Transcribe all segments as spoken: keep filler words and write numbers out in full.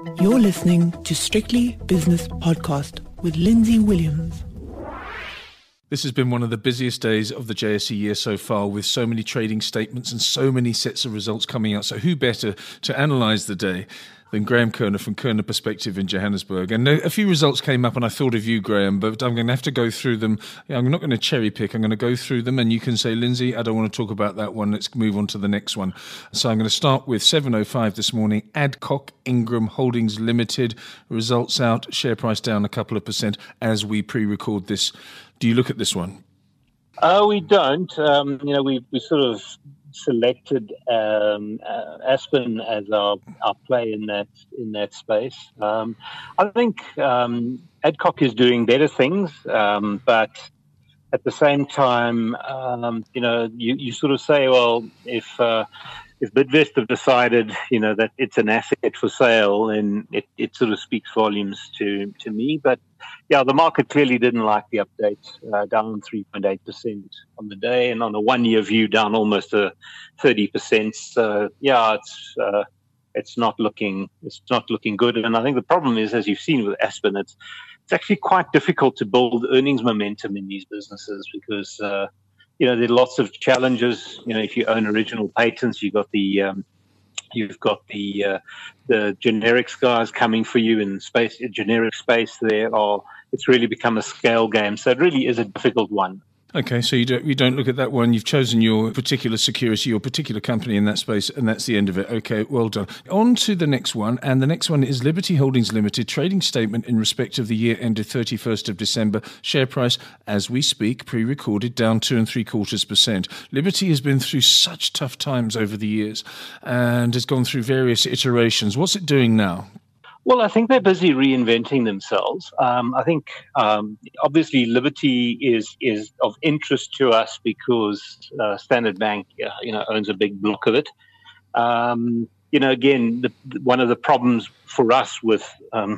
You're listening to Strictly Business Podcast with Lindsay Williams. This has been one of the busiest days of the J S E year so far, with so many trading statements and so many sets of results coming out. So who better to analyse the day than Graham Kerner from Kerner Perspective in Johannesburg? And a few results came up and I thought of you, Graham, but I'm going to have to go through them. I'm not going to cherry pick. I'm going to go through them and you can say, Lindsay, I don't want to talk about that one. Let's move on to the next one. So I'm going to start with seven oh five this morning. Adcock Ingram Holdings Limited. Results out, share price down a couple of percent as we pre-record this. Do you look at this one? Oh, we don't. Um, you know, we we sort of selected um, uh, Aspen as our, our play in that in that space. Um, I think um, Adcock is doing better things, um, but at the same time, um, you know, you, you sort of say, well, if uh, if Bidvest have decided, you know, that it's an asset for sale, then it, it sort of speaks volumes to, to me. But yeah, the market clearly didn't like the update, uh, down three point eight percent on the day, and on a one-year view, down almost a thirty percent. So yeah, it's uh, it's not looking it's not looking good. And I think the problem is, as you've seen with Aspen, it's it's actually quite difficult to build earnings momentum in these businesses because uh, you know there are lots of challenges. You know, if you own original patents, you've got the um, You've got the uh, the generics guys coming for you in space, generic space. There, or it's really become a scale game. So it really is a difficult one. Okay, so you don't you don't look at that one. You've chosen your particular security, your particular company in that space, and that's the end of it. Okay, well done. On to the next one, and the next one is Liberty Holdings Limited, trading statement in respect of the year ended thirty-first of December. Share price, as we speak, pre-recorded, down two and three quarters percent. Liberty has been through such tough times over the years and has gone through various iterations. What's it doing now? Well, I think they're busy reinventing themselves. Um, I think um, obviously Liberty is is of interest to us because uh, Standard Bank, uh, you know, owns a big block of it. Um, you know, again, the, one of the problems for us with um,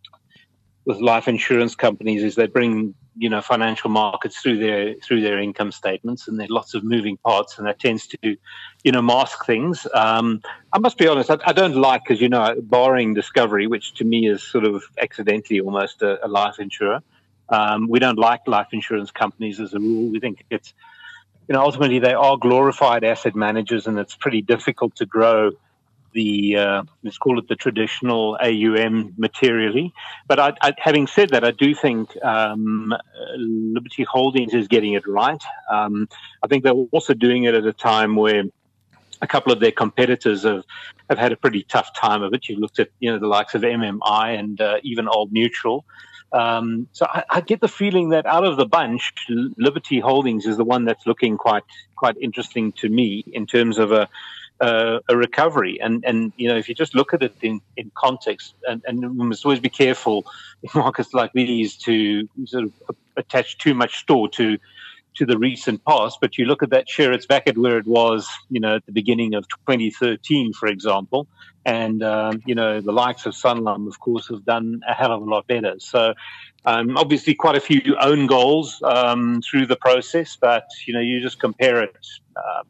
with life insurance companies is they bring you know financial markets through their through their income statements, and there are lots of moving parts, and that tends to you know mask things. Um, I must be honest, I, I don't like, because you know, barring Discovery, which to me is sort of accidentally almost a, a life insurer. Um, we don't like life insurance companies as a rule. We think it's you know ultimately they are glorified asset managers, and it's pretty difficult to grow the uh, let's call it the traditional A U M materially. But I, I, having said that, I do think um, Liberty Holdings is getting it right. Um, I think they're also doing it at a time where a couple of their competitors have, have had a pretty tough time of it. You've looked at you know the likes of M M I and uh, even Old Mutual. Um, so I, I get the feeling that out of the bunch, Liberty Holdings is the one that's looking quite quite interesting to me in terms of a Uh, a recovery. And, and, you know, if you just look at it in, in context, and, and we must always be careful in markets like these to sort of attach too much store to to the recent past. But you look at that share, it's back at where it was, you know, at the beginning of twenty thirteen, for example. And, um, you know, the likes of Sanlam, of course, have done a hell of a lot better. So, um, obviously, quite a few own goals um, through the process, but, you know, you just compare it. Uh,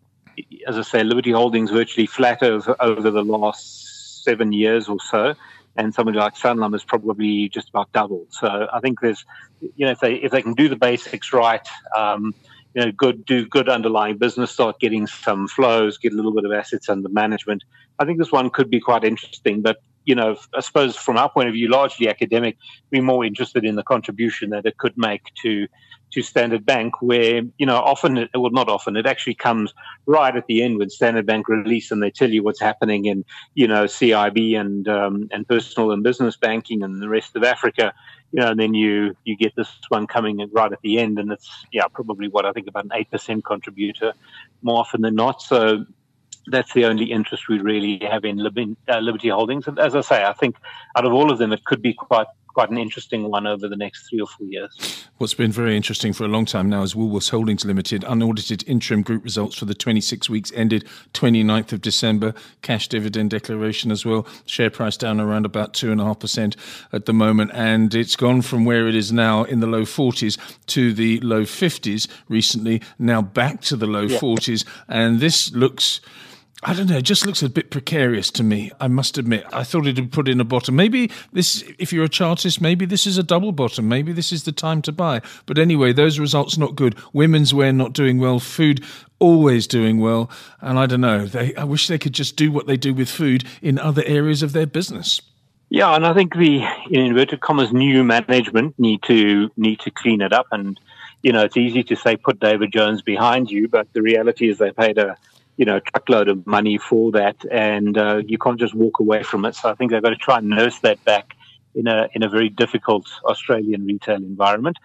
As I say, Liberty Holdings virtually flat over, over the last seven years or so, and somebody like Sanlam has probably just about doubled. So I think there's, you know, if they if they can do the basics right, um, you know, good do good underlying business, start getting some flows, get a little bit of assets under management, I think this one could be quite interesting. But you know, I suppose from our point of view, largely academic, we're more interested in the contribution that it could make to to Standard Bank, where, you know, often, it, well, not often, it actually comes right at the end when Standard Bank release and they tell you what's happening in, you know, C I B and um, and personal and business banking and the rest of Africa, you know, and then you, you get this one coming in right at the end, and it's, yeah, probably what I think about an eight percent contributor more often than not. So that's the only interest we really have in Liberty Holdings. And as I say, I think out of all of them, it could be quite quite an interesting one over the next three or four years. What's been very interesting for a long time now is Woolworths Holdings Limited, unaudited interim group results for the twenty-six weeks ended twenty-ninth of December, cash dividend declaration as well, share price down around about two point five percent at the moment, and it's gone from where it is now in the low forties to the low fifties recently, now back to the low yeah. forties, and this looks I don't know, it just looks a bit precarious to me, I must admit. I thought it would put in a bottom. Maybe this, if you're a chartist, maybe this is a double bottom. Maybe this is the time to buy. But anyway, those results not good. Women's wear not doing well. Food always doing well. And I don't know, they, I wish they could just do what they do with food in other areas of their business. Yeah, and I think the, in inverted commas, new management need to need to clean it up. And, you know, it's easy to say put David Jones behind you, but the reality is they paid a you know, truckload of money for that, and uh, you can't just walk away from it. So I think they've got to try and nurse that back in a in a very difficult Australian retail environment.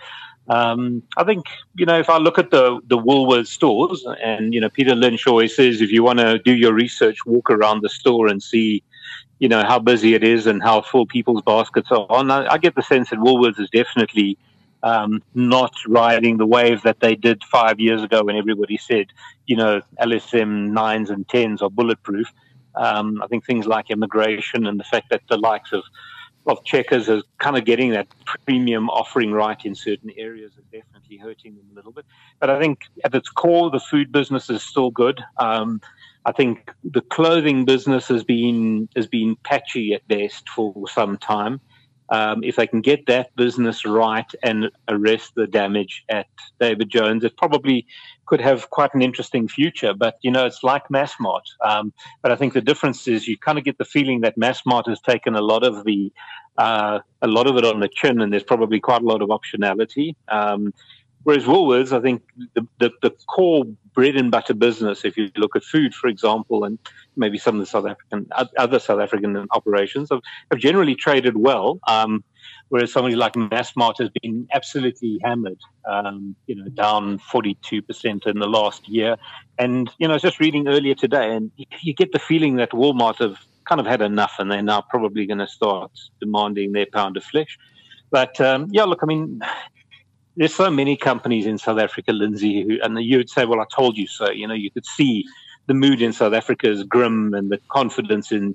Um, I think, you know, if I look at the, the Woolworths stores, and, you know, Peter Lynch always says, if you want to do your research, walk around the store and see, you know, how busy it is and how full people's baskets are. And I, I get the sense that Woolworths is definitely Um, not riding the wave that they did five years ago when everybody said, you know, L S M nines and tens are bulletproof. Um, I think things like immigration and the fact that the likes of, of Checkers is kind of getting that premium offering right in certain areas is definitely hurting them a little bit. But I think at its core, the food business is still good. Um, I think the clothing business has been has been patchy at best for some time. Um, if they can get that business right and arrest the damage at David Jones, it probably could have quite an interesting future. But, you know, it's like Massmart. Um, but I think the difference is you kind of get the feeling that Massmart has taken a lot of the uh, a lot of it on the chin, and there's probably quite a lot of optionality. Um, whereas Woolworths, I think the, the, the core bread and butter business, if you look at food, for example, and maybe some of the South African, other South African operations have, have generally traded well, um, whereas somebody like Massmart has been absolutely hammered, um, you know, down forty-two percent in the last year. And, you know, I was just reading earlier today, and you get the feeling that Walmart have kind of had enough, and they're now probably going to start demanding their pound of flesh. But, um, yeah, look, I mean, there's so many companies in South Africa, Lindsay, who, and you would say, well, I told you so. You know, you could see the mood in South Africa is grim, and the confidence in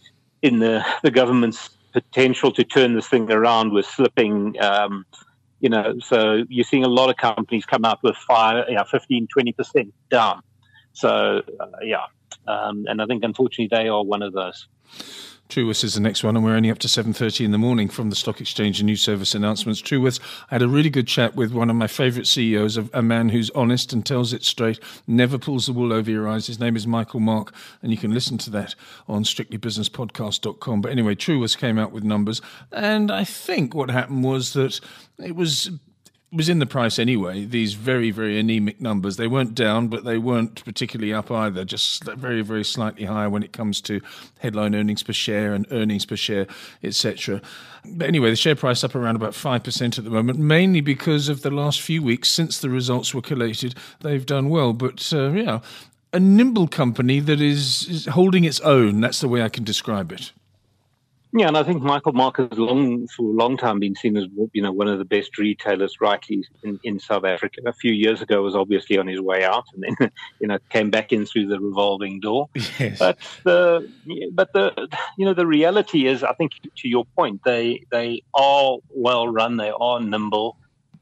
in the, the government's potential to turn this thing around was slipping. Um, you know, so you're seeing a lot of companies come out with five, you know, fifteen, twenty percent down. So, uh, yeah. Um, and I think, unfortunately, they are one of those. Truworths is the next one, and we're only up to seven thirty in the morning from the Stock Exchange and News Service announcements. Truworths, I had a really good chat with one of my favourite C E Os, a man who's honest and tells it straight, never pulls the wool over your eyes. His name is Michael Mark, and you can listen to that on strictly business podcast dot com. But anyway, Truworths came out with numbers, and I think what happened was that it was... was in the price anyway, these very, very anemic numbers. They weren't down, but they weren't particularly up either, just very, very slightly higher when it comes to headline earnings per share and earnings per share, et cetera. But anyway, the share price up around about five percent at the moment, mainly because of the last few weeks since the results were collated. They've done well, but uh, yeah, a nimble company that is, is holding its own. That's the way I can describe it. Yeah, and I think Michael Mark has long, for a long time been seen as, you know, one of the best retailers, rightly, in, in South Africa. A few years ago was obviously on his way out, and then, you know, came back in through the revolving door. Yes. But the, but the, you know, the reality is, I think, to your point, they they are well run, they are nimble.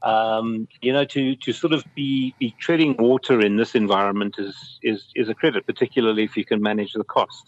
Um, you know, to, to sort of be, be treading water in this environment is, is is a credit, particularly if you can manage the costs.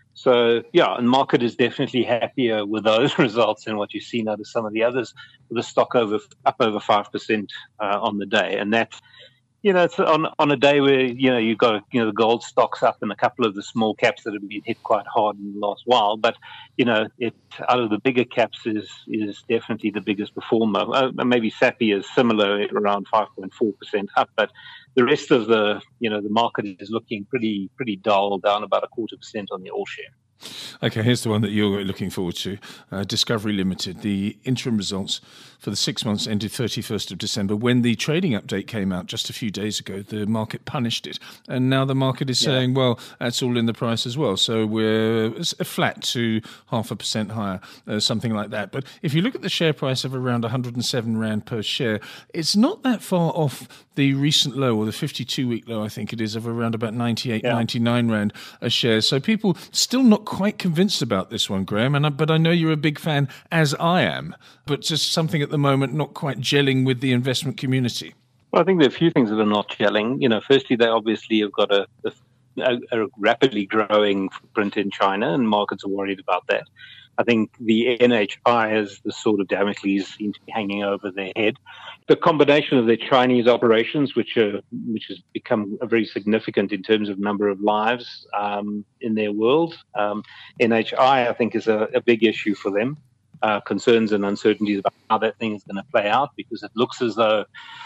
So, yeah, and market is definitely happier with those results than what you've seen out of some of the others, with the stock over up over five percent uh, on the day. And that, you know, it's on on a day where, you know, you've got, you know, the gold stocks up and a couple of the small caps that have been hit quite hard in the last while. But, you know, it out of the bigger caps is is definitely the biggest performer. Uh, maybe Sappi is similar, around five point four percent up, but the rest of the, you know, the market is looking pretty pretty dull, down about a quarter percent on the all share. Okay, here's the one that you're looking forward to. Uh, Discovery Limited, the interim results for the six months ended thirty-first of December. When the trading update came out just a few days ago, the market punished it. And now the market is yeah. saying, well, that's all in the price as well. So we're flat to half a percent higher, uh, something like that. But if you look at the share price of around one hundred seven Rand per share, it's not that far off the recent low, or the fifty-two week low, I think it is, of around about ninety-eight, yeah. ninety-nine Rand a share. So people still not quite convinced about this one, Graham, and I, but I know you're a big fan, as I am, but just something at the moment not quite gelling with the investment community. Well, I think there are a few things that are not gelling. You know, firstly, they obviously have got a, a a, a rapidly growing footprint in China, and markets are worried about that. I think the N H I has the sort of Damocles seem to be hanging over their head. The combination of their Chinese operations, which are which has become very significant in terms of number of lives um, in their world, um, N H I I think is a, a big issue for them. Uh, concerns and uncertainties about how that thing is going to play out, because it looks as though,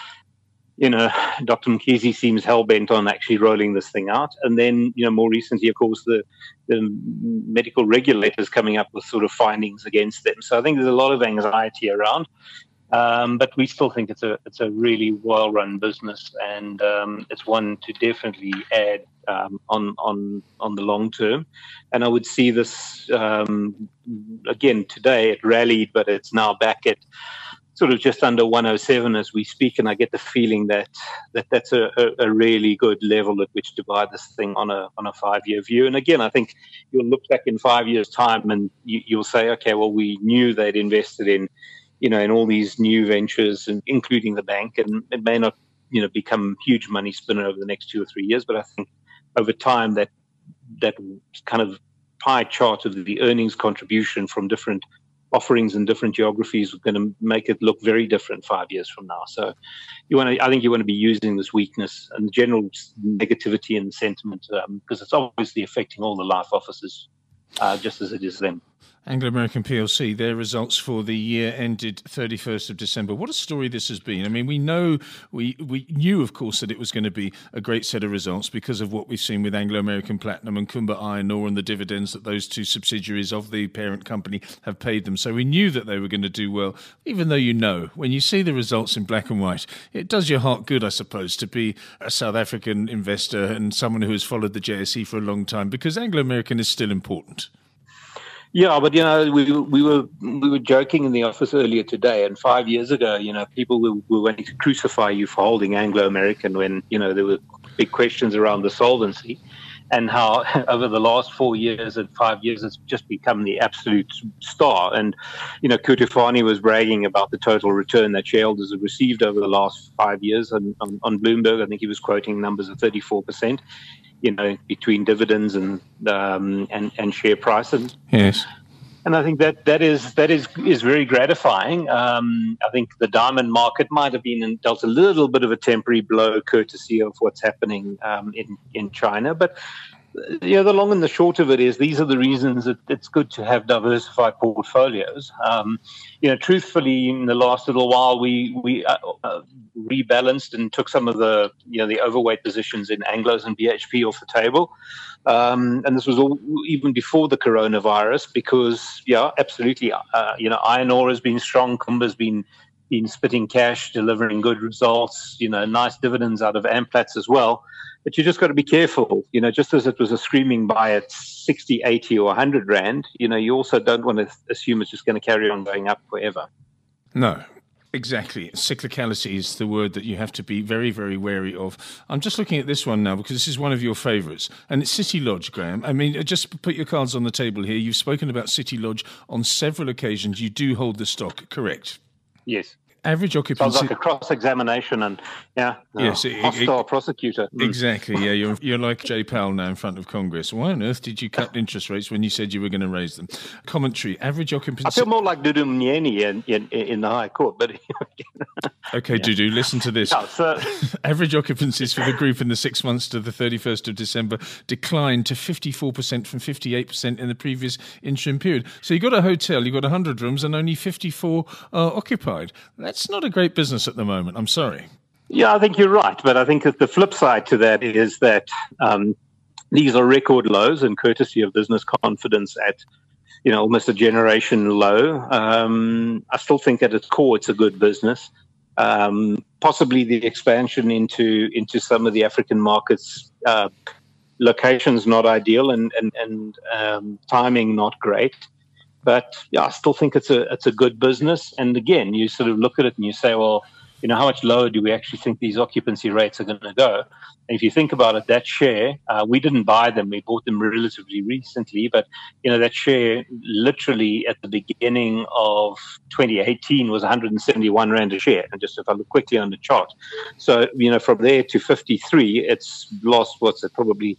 you know, Doctor Mkhize seems hell-bent on actually rolling this thing out. And then, you know, more recently, of course, the, the medical regulators coming up with sort of findings against them. So I think there's a lot of anxiety around. Um, but we still think it's a it's a really well-run business, and um, it's one to definitely add um, on on on the long term. And I would see this um, again today. It rallied, but it's now back at sort of just under one oh seven as we speak. And I get the feeling that, that that's a, a really good level at which to buy this thing on a on a five-year view. And again, I think you'll look back in five years' time, and you, you'll say, okay, well, we knew they'd invested in, you know, in all these new ventures, and including the bank, and it may not, you know, become huge money spinner over the next two or three years, but I think over time that that kind of pie chart of the earnings contribution from different offerings in different geographies are going to make it look very different five years from now. So you want to, I think you want to be using this weakness and the general negativity and sentiment, um, because it's obviously affecting all the life offices uh, just as it is them. Anglo American P L C, their results for the year ended thirty-first of December. What a story this has been. I mean, we know, we, we knew, of course, that it was going to be a great set of results because of what we've seen with Anglo American Platinum and Kumba Iron Ore and the dividends that those two subsidiaries of the parent company have paid them. So we knew that they were going to do well, even though, you know, when you see the results in black and white, it does your heart good, I suppose, to be a South African investor and someone who has followed the J S E for a long time, because Anglo American is still important. Yeah, but, you know, we we were we were joking in the office earlier today, and five years ago, you know, people were, were wanting to crucify you for holding Anglo American when, you know, there were big questions around the solvency, and how over the last four years and five years, it's just become the absolute star. And, you know, Kutufani was bragging about the total return that shareholders have received over the last five years. And on, on Bloomberg, I think he was quoting numbers of thirty-four percent. You know, between dividends and um, and and share price, and yes, and I think that that is that is is very gratifying. Um, I think the diamond market might have been dealt a little bit of a temporary blow, courtesy of what's happening um, in in China, but. You know, the long and the short of it is these are the reasons that it's good to have diversified portfolios. Um, you know, truthfully, in the last little while, we we uh, uh, rebalanced and took some of the you know the overweight positions in Anglos and B H P off the table. Um, and this was all even before the coronavirus, because yeah, absolutely, uh, you know, iron ore has been strong, Kumba's been been spitting cash, delivering good results. You know, nice dividends out of Amplats as well. But you just got to be careful, you know, just as it was a screaming buy at sixty, eighty or one hundred rand, you know, you also don't want to assume it's just going to carry on going up forever. No, exactly. Cyclicality is the word that you have to be very, very wary of. I'm just looking at this one now because this is one of your favourites, and it's City Lodge, Graham. I mean, just put your cards on the table here. You've spoken about City Lodge on several occasions. You do hold the stock, correct? Yes. Average occupancy. Sounds like a cross-examination, and yeah, yes, a hostile it, prosecutor. Mm. Exactly. Yeah, you're you're like Jay Powell now in front of Congress. Why on earth did you cut interest rates when you said you were going to raise them? Commentary. Average occupancy. I feel more like Dudu Mnyeni in, in in the High Court, but okay, yeah. Dudu, listen to this. No, so... Average occupancies for the group in the six months to the thirty-first of December declined to fifty-four percent from fifty-eight percent in the previous interim period. So you got a hotel, you got one hundred rooms, and only fifty-four are occupied. That's not a great business at the moment. I'm sorry. Yeah, I think you're right. But I think that the flip side to that is that um, these are record lows, and courtesy of business confidence at, you know, almost a generation low. Um, I still think at its core, it's a good business. Um, possibly the expansion into into some of the African markets, uh, locations not ideal, and and and um, timing not great. But yeah, I still think it's a it's a good business. And again, you sort of look at it and you say, well, you know, how much lower do we actually think these occupancy rates are going to go? And if you think about it, that share, uh, we didn't buy them. We bought them relatively recently. But, you know, that share literally at the beginning of twenty eighteen was one hundred seventy-one rand a share. And just if I look quickly on the chart. So, you know, from there to fifty-three, it's lost, what's it, probably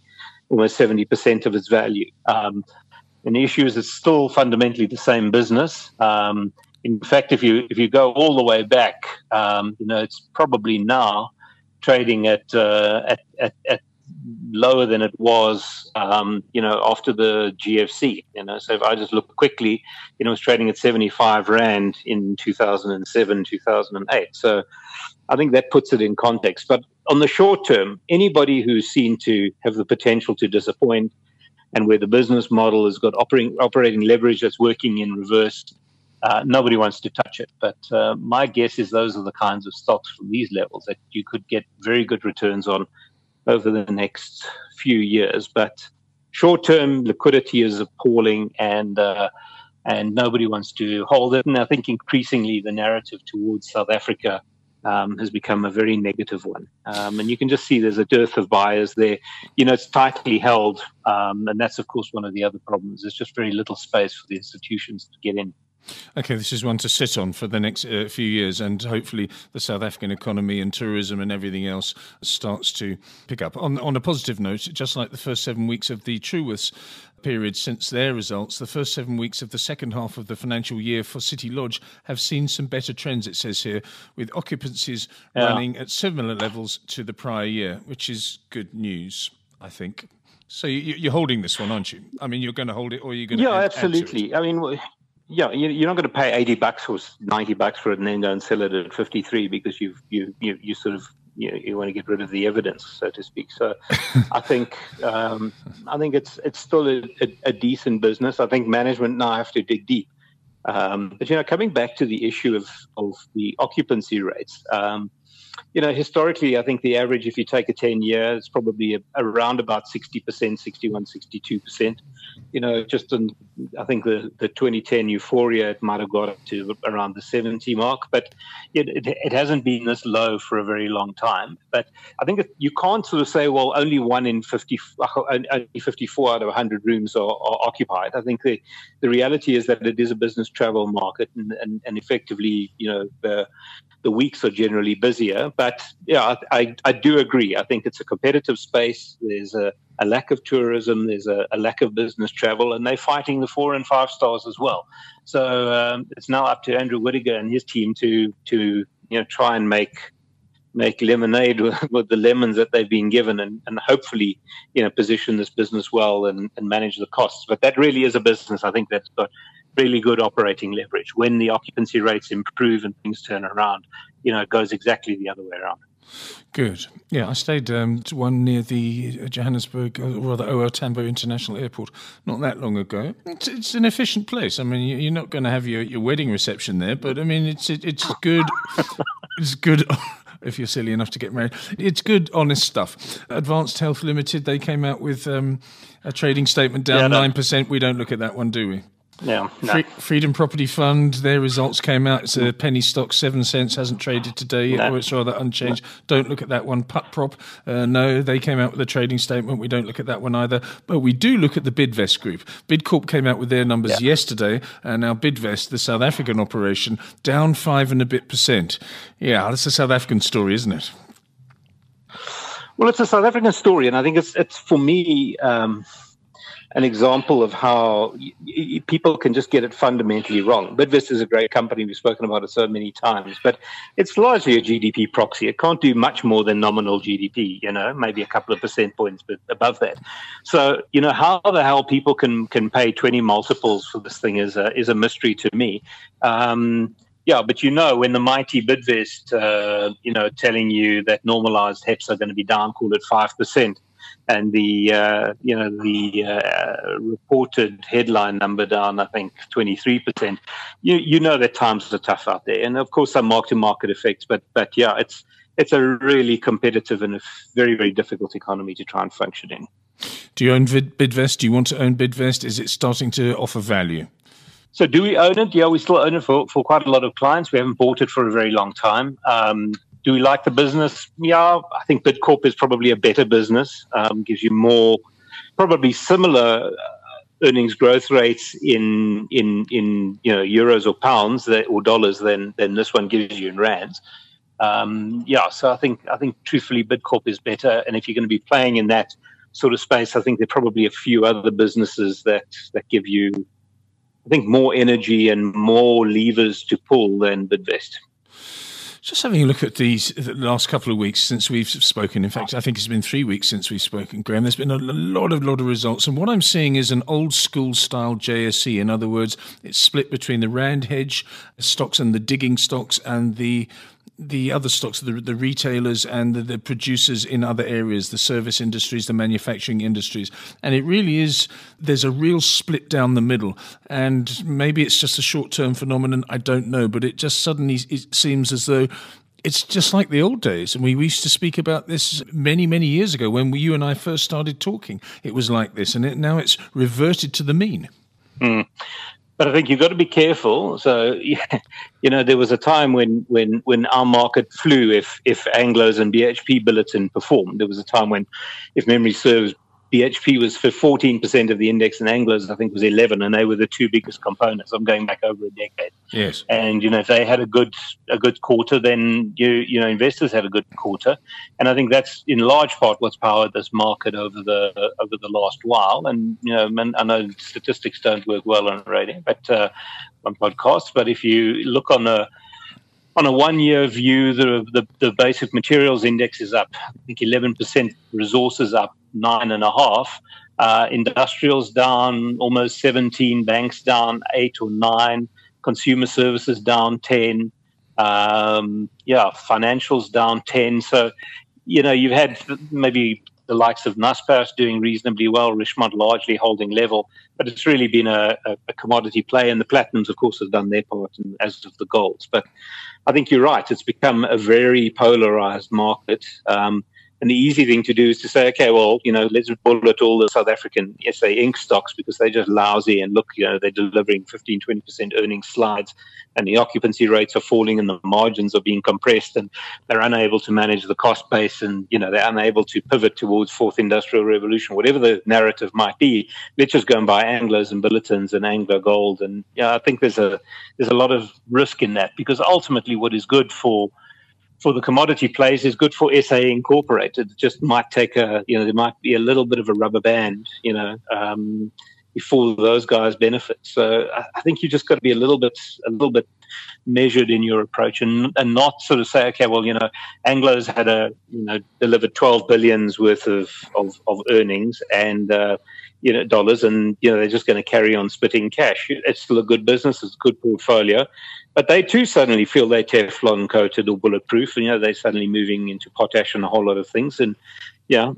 almost seventy percent of its value. Um, and the issue is it's still fundamentally the same business. Um, in fact, if you if you go all the way back, um, you know, it's probably now trading at uh, at, at at lower than it was, um, you know, after the G F C. You know, so if I just look quickly, you know, it was trading at seventy-five rand in two thousand seven, two thousand eight. So I think that puts it in context. But on the short term, anybody who's seen to have the potential to disappoint, and where the business model has got operating operating leverage that's working in reverse, uh, nobody wants to touch it. But uh, my guess is those are the kinds of stocks from these levels that you could get very good returns on over the next few years. But short-term liquidity is appalling, and uh, and nobody wants to hold it. And I think increasingly the narrative towards South Africa um, has become a very negative one. Um, and you can just see there's a dearth of buyers there. You know, it's tightly held, um, and that's, of course, one of the other problems. There's just very little space for the institutions to get in. Okay, this is one to sit on for the next uh, few years, and hopefully the South African economy and tourism and everything else starts to pick up. On, on a positive note, just like the first seven weeks of the Truworths period since their results, the first seven weeks of the second half of the financial year for City Lodge have seen some better trends, it says here, with occupancies yeah. running at similar levels to the prior year, which is good news, I think. So you, you're holding this one, aren't you? I mean, you're going to hold it, or you're going to yeah, add, absolutely. Add I mean, yeah, you're not going to pay eighty bucks or ninety bucks for it and then go and sell it at fifty-three because you've you you you sort of you, know, you want to get rid of the evidence, so to speak. So, I think um, I think it's it's still a, a, a decent business. I think management now have to dig deep. Um, but you know, coming back to the issue of of the occupancy rates. Um, You know, historically, I think the average, if you take a ten-year, it's probably a, around about sixty percent, sixty-one, sixty-two percent. You know, just in, I think the, the twenty ten euphoria, it might have got up to around the seventy mark, but it, it, it hasn't been this low for a very long time. But I think it, you can't sort of say, well, only one in fifty, only fifty-four out of one hundred rooms are, are occupied. I think the, the reality is that it is a business travel market, and, and, and effectively, you know, the the weeks are generally busier. But yeah, I, I, I do agree. I think it's a competitive space. There's a, a lack of tourism. There's a, a lack of business travel, and they're fighting the four and five stars as well. So um, it's now up to Andrew Whittaker and his team to to you know try and make make lemonade with, with the lemons that they've been given, and, and hopefully you know position this business well and, and manage the costs. But that really is a business, I think, that's got really good operating leverage. When the occupancy rates improve and things turn around, you know, it goes exactly the other way around. Good. Yeah, I stayed um, to one near the Johannesburg, or rather O R Tambo International Airport not that long ago. It's, it's an efficient place. I mean, you're not going to have your, your wedding reception there, but I mean, it's it, it's good. It's good. If you're silly enough to get married. It's good, honest stuff. Advanced Health Limited, they came out with um, a trading statement down yeah, nine percent. We don't look at that one, do we? No, no. Free, Freedom Property Fund, their results came out. It's a penny stock, seven cents, hasn't traded today, no. or it's rather unchanged. No. Don't look at that one. Put Prop, uh, no, they came out with a trading statement. We don't look at that one either. But we do look at the Bidvest Group. Bidcorp came out with their numbers yeah. yesterday, and now Bidvest, the South African operation, down five and a bit percent. Yeah, that's a South African story, isn't it? Well, it's a South African story, and I think it's, it's for me... Um, an example of how y- y- people can just get it fundamentally wrong. Bidvest is a great company. We've spoken about it so many times, but it's largely a G D P proxy. It can't do much more than nominal G D P, you know, maybe a couple of percent points but above that. So, you know, how the hell people can, can pay twenty multiples for this thing is a, is a mystery to me. Um, yeah, but you know, when the mighty Bidvest, uh, you know, telling you that normalized H E P S are going to be down, call it five percent, and the uh, you know the uh, reported headline number down, I think twenty-three percent. You you know that times are tough out there, and of course some mark-to-market effects. But but yeah, it's it's a really competitive and a very very difficult economy to try and function in. Do you own Bidvest? Do you want to own Bidvest? Is it starting to offer value? So do we own it? Yeah, we still own it for, for quite a lot of clients. We haven't bought it for a very long time. Um, do we like the business? Yeah, I think Bidcorp is probably a better business. Um, gives you more, probably similar earnings growth rates in in in you know euros or pounds that, or dollars than than this one gives you in rands. Um, yeah, so I think I think truthfully Bidcorp is better. And if you're going to be playing in that sort of space, I think there are probably a few other businesses that, that give you, I think, more energy and more levers to pull than Bidvest. Just having a look at these the last couple of weeks since we've spoken. In fact, I think it's been three weeks since we've spoken, Graham. There's been a lot of lot of results. And what I'm seeing is an old school style J S E. In other words, it's split between the Rand hedge stocks and the digging stocks and the the other stocks, the, the retailers and the, the producers in other areas, the service industries, the manufacturing industries. And it really is, there's a real split down the middle. And maybe it's just a short-term phenomenon, I don't know, but it just suddenly it seems as though it's just like the old days. And we used to speak about this many, many years ago when you and I first started talking. It was like this, and it, now it's reverted to the mean. Mm. But I think you've got to be careful. So, you know, there was a time when, when, when our market flew if, if Anglo's and B H P Billiton performed. There was a time when, if memory serves, B H P was for fourteen percent of the index and Anglo's, I think, was eleven, and they were the two biggest components. I'm going back over a decade. Yes. And, you know, if they had a good a good quarter, then, you you know, investors had a good quarter. And I think that's in large part what's powered this market over the over the last while. And, you know, I know statistics don't work well on radio, but uh, on podcasts. But if you look on a On a one-year view, the, the the basic materials index is up, I think, eleven percent. Resources up nine and a half. Uh, industrials down almost seventeen. Banks down eight or nine. Consumer services down ten. Um, yeah, financials down ten. So, you know, you've had maybe the likes of Naspers doing reasonably well, Richemont largely holding level, but it's really been a, a, a commodity play, and the platinums, of course, have done their part, and as of the golds. But I think you're right. It's become a very polarized market. Um, and the easy thing to do is to say, okay, well, you know, let's bullet all the South African S A Inc stocks because they're just lousy. And look, you know, they're delivering fifteen, twenty percent earnings slides, and the occupancy rates are falling and the margins are being compressed, and they're unable to manage the cost base, and, you know, they're unable to pivot towards fourth industrial revolution, whatever the narrative might be. Let's just go and buy Anglos and Billitons and Anglo Gold. And yeah, I think there's a, there's a lot of risk in that, because ultimately what is good for for the commodity plays is good for S A Incorporated. It just might take a, you know, there might be a little bit of a rubber band, you know, um, before those guys benefit. So I, I think you just got to be a little bit, a little bit measured in your approach, and and not sort of say, okay, well, you know, Anglo's had a, you know, delivered twelve billions worth of, of, of earnings and, uh, you know, dollars, and, you know, they're just going to carry on spitting cash. It's still a good business. It's a good portfolio. But they too suddenly feel they're Teflon coated or bulletproof, and, you know, they're suddenly moving into potash and a whole lot of things, and yeah,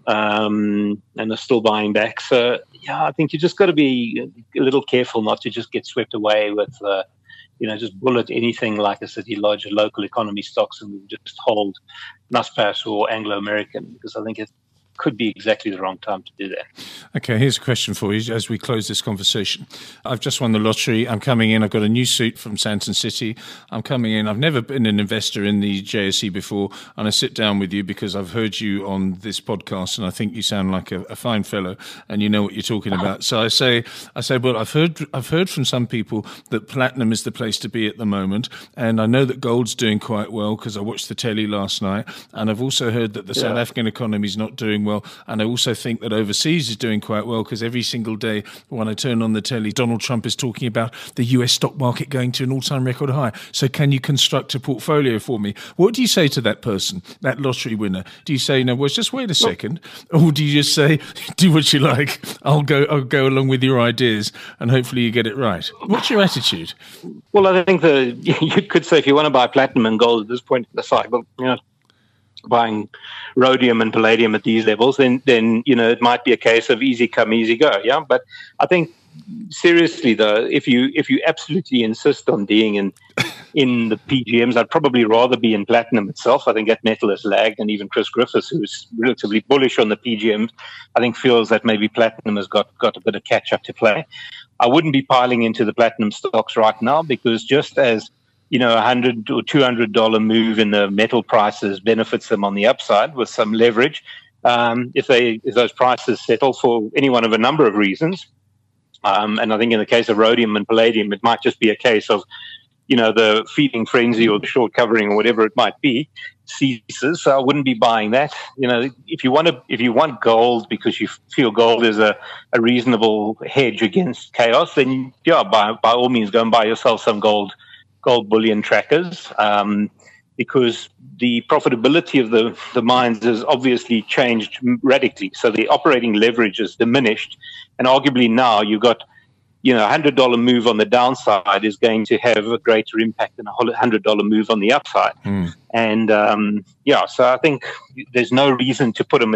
um, and they're still buying back. So yeah, I think you just got to be a little careful not to just get swept away with, uh, you know, just bullet anything like a City Lodge or local economy stocks and just hold Naspers or Anglo American, because I think it could be exactly the wrong time to do that. Okay, here's a question for you as we close this conversation. I've just won the lottery. I'm coming in. I've got a new suit from Sandton City. I'm coming in. I've never been an investor in the J S E before, and I sit down with you because I've heard you on this podcast, and I think you sound like a, a fine fellow, and you know what you're talking about. So I say, I say, well, I've heard, I've heard from some people that platinum is the place to be at the moment, and I know that gold's doing quite well because I watched the telly last night, and I've also heard that the yeah. South African economy is not doing well. Well, and I also think that overseas is doing quite well, because every single day when I turn on the telly, Donald Trump is talking about the U S stock market going to an all-time record high. So can you construct a portfolio for me? What do you say to that person, that lottery winner? Do you say, no, well, just wait a second? Or do you just say, do what you like, I'll go I'll go along with your ideas and hopefully you get it right? What's your attitude? Well, I think the you could say if you want to buy platinum and gold at this point in the cycle, you know, buying rhodium and palladium at these levels, then, then, you know, it might be a case of easy come, easy go. Yeah. But I think seriously though, if you, if you absolutely insist on being in, in the P G Ms, I'd probably rather be in platinum itself. I think that metal has lagged, and even Chris Griffiths, who's relatively bullish on the P G Ms, I think feels that maybe platinum has got, got a bit of catch up to play. I wouldn't be piling into the platinum stocks right now, because just as, you know, a hundred or two hundred dollar move in the metal prices benefits them on the upside with some leverage. Um, if they if those prices settle for any one of a number of reasons, um, and I think in the case of rhodium and palladium, it might just be a case of, you know, the feeding frenzy or the short covering or whatever it might be ceases. So I wouldn't be buying that. You know, if you want to, if you want gold because you feel gold is a, a reasonable hedge against chaos, then yeah, by by all means, go and buy yourself some gold gold bullion trackers. Um, because the profitability of the, the mines has obviously changed radically. So the operating leverage is diminished. And arguably now you've got, you know, a one hundred dollars move on the downside is going to have a greater impact than a one hundred dollars move on the upside. Mm. And, um, yeah, so I think there's no reason to put a,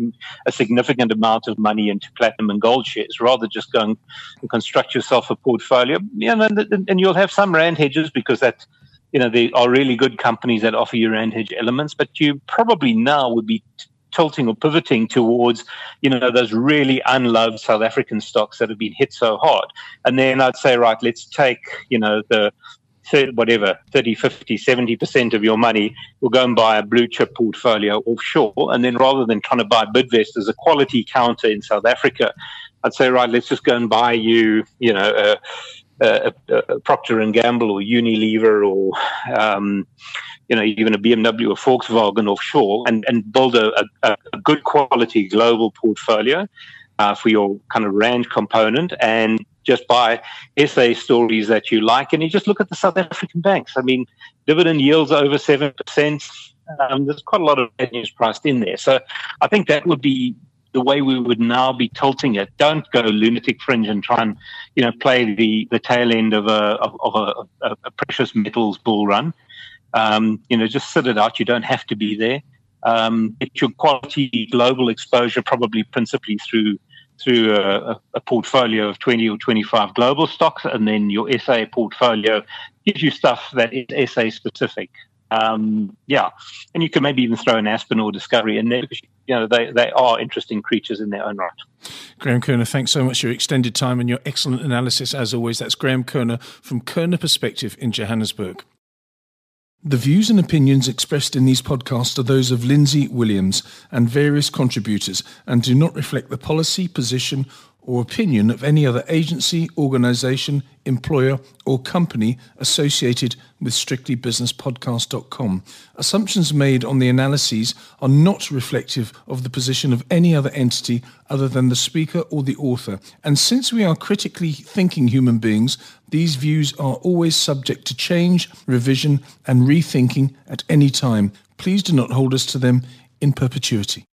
a significant amount of money into platinum and gold shares. Rather just go and construct yourself a portfolio. You know, and, and you'll have some rand hedges because that, you know, there are really good companies that offer you rand hedge elements, but you probably now would be t- tilting or pivoting towards, you know, those really unloved South African stocks that have been hit so hard. And then I'd say, right, let's take, you know, the whatever, thirty, fifty, seventy percent of your money, we'll go and buy a blue chip portfolio offshore. And then rather than trying to buy Bidvest as a quality counter in South Africa, I'd say, right, let's just go and buy you, you know, a, a, a Procter and Gamble or Unilever or, um, you know, even a B M W or Volkswagen offshore and, and build a, a, a good quality global portfolio uh, for your kind of rand component and just buy S A stories that you like. And you just look at the South African banks. I mean, dividend yields over seven percent. Um, there's quite a lot of bad news priced in there. So I think that would be the way we would now be tilting it. Don't go lunatic fringe and try and, you know, play the, the tail end of a of, of a, a, a precious metals bull run. Um, you know, just sit it out. You don't have to be there. Um, get your quality global exposure, probably principally through through a, a portfolio of twenty or twenty-five global stocks, and then your S A portfolio gives you stuff that is S A specific. Um, yeah, and you can maybe even throw an Aspen or Discovery in there because, you know, they, they are interesting creatures in their own right. Graham Kerner, thanks so much for your extended time and your excellent analysis as always. That's Graham Kerner from Kerner Perspective in Johannesburg. The views and opinions expressed in these podcasts are those of Lindsay Williams and various contributors and do not reflect the policy, position or opinion of any other agency, organisation, employer or company associated with strictly business podcast dot com. Assumptions made on the analyses are not reflective of the position of any other entity other than the speaker or the author. And since we are critically thinking human beings, these views are always subject to change, revision and rethinking at any time. Please do not hold us to them in perpetuity.